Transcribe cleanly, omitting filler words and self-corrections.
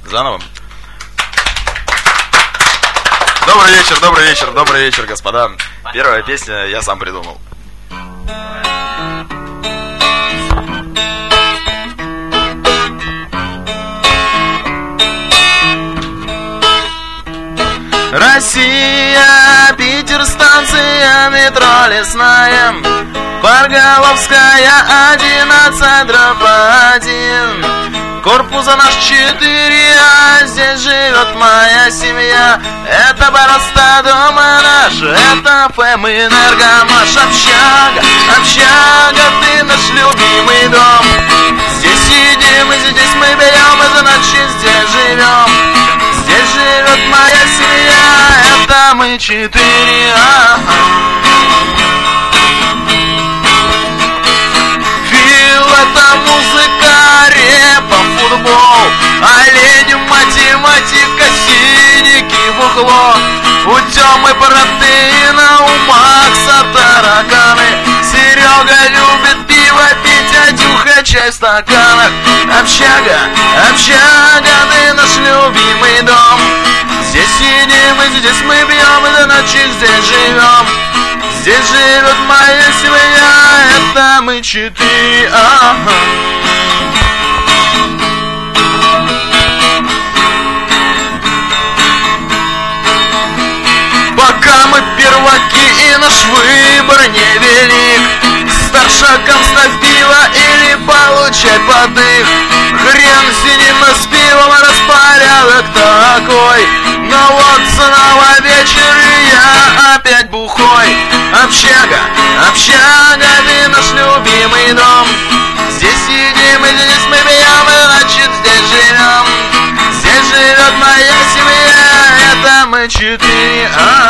Заново. Добрый вечер, господа. Первая песня я сам придумал. Россия, Питер, станция метро Лесная, Парголовская, 11/1. Корпуса наш 4, а здесь живет моя семья. Это Бороста, дома наш, это ФЭМ, Энергомаш. Общага, ты наш любимый дом. Здесь сидим и здесь мы берем, и значит здесь живем. Здесь живет моя семья, это мы 4. Это музыка, репа, футбол, олень, математика, синики в углу. У Тёмы протеина, у Макса тараканы. Серега любит пиво пить, а Дюха чай в стаканах. Общага, ты наш любимый дом. Здесь сидим и здесь мы бьем, и значит здесь живем. Здесь живет моя семья, это мы 4. Пока мы перваки и наш выбор невелик. Старшакам ставь пиво или получай подых. Хрен сидим мы с пивом, распорядок такой. Но вот снова вечер и я опять бухой. Общага, ты наш любимый дом. Здесь сидим и здесь мы бьем, и значит здесь живем. Здесь живет моя семья, это мы 4.